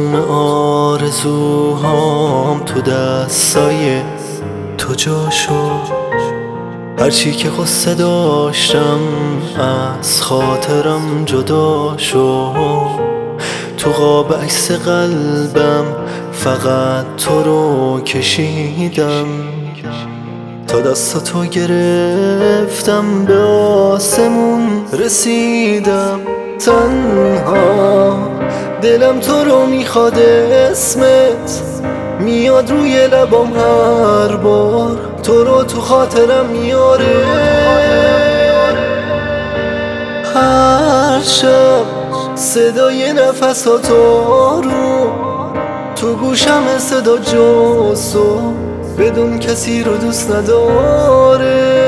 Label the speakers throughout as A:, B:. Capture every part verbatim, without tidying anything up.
A: تموم آرزوهام تو دستای تو جا شد. هرچی که قصه داشتم از خاطرم جدا شد. تو قاب عکس قلبم فقط تو رو کشیدم، تا دستاتو گرفتم به آسمون رسیدم. تنها دلم تو رو میخواد، اسمت میاد روی لبام هر بار، تو رو تو خاطرم میاره. هر شب صدای نفسات آروم تو گوشم، صدا جز تو بدون کسی رو دوست نداره.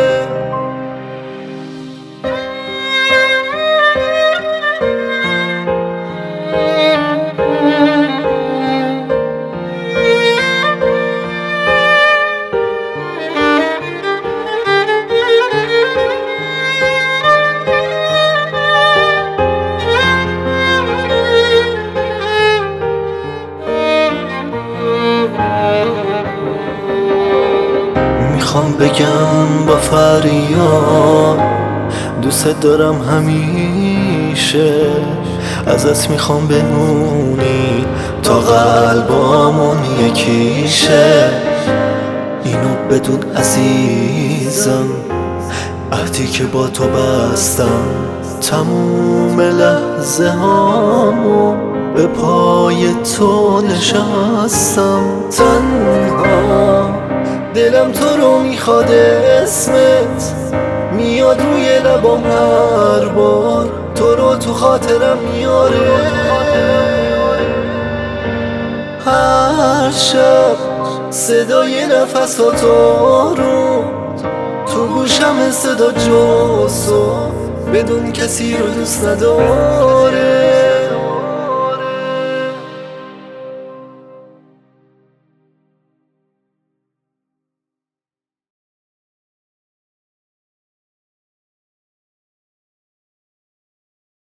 A: میخوام بگم با فریاد دوست دارم همیشه، ازت میخوام بمونی تا قلبامون یکیشه. اینو بدون عزیزم، عهدی که با تو بستم، تموم لحظه هامو به پای تو نشستم. تنها دلم تو رو میخواد، اسمت میاد روی لبام هر بار، تو رو تو خاطرم میاره. هر شب صدای نفسات آروم تو گوشم، صدا جز تو بدون کسی رو دوست نداره.